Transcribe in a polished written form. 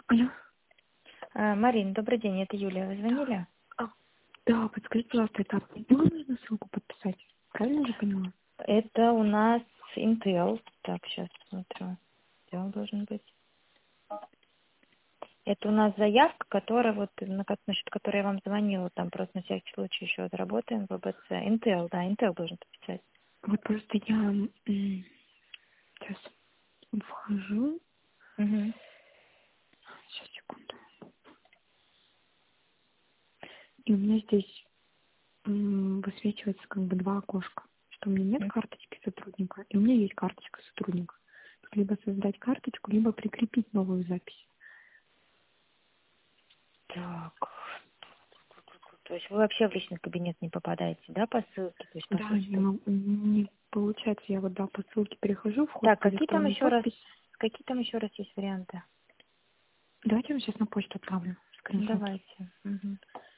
Алло. Марин, добрый день, это Юлия. Вы звонили? А, да, подскажите, пожалуйста, это определенно нужно ссылку подписать? Правильно же поняла? Это у нас Intel. Так, сейчас смотрю. Где он должен быть? Это у нас заявка, которая вот, насчет которой я вам звонила, там просто на всякий случай еще отработаем в ВБЦ. Intel, да, Intel должен подписать. Вот просто я сейчас вхожу. Угу. Сейчас, секунду. И у меня здесь высвечивается как бы два окошка. Что у меня нет карточки сотрудника, и у меня есть карточка сотрудника. Тут либо создать карточку, либо прикрепить новую запись. Так. То есть вы вообще в личный кабинет не попадаете, да, по ссылке? То есть по Да, сути. не получается, я вот, да, по ссылке перехожу, вход Так, по электронной подписи. какие там еще раз есть варианты? Давайте я вам сейчас на почту отправлю скриншот. Давайте. Мгм.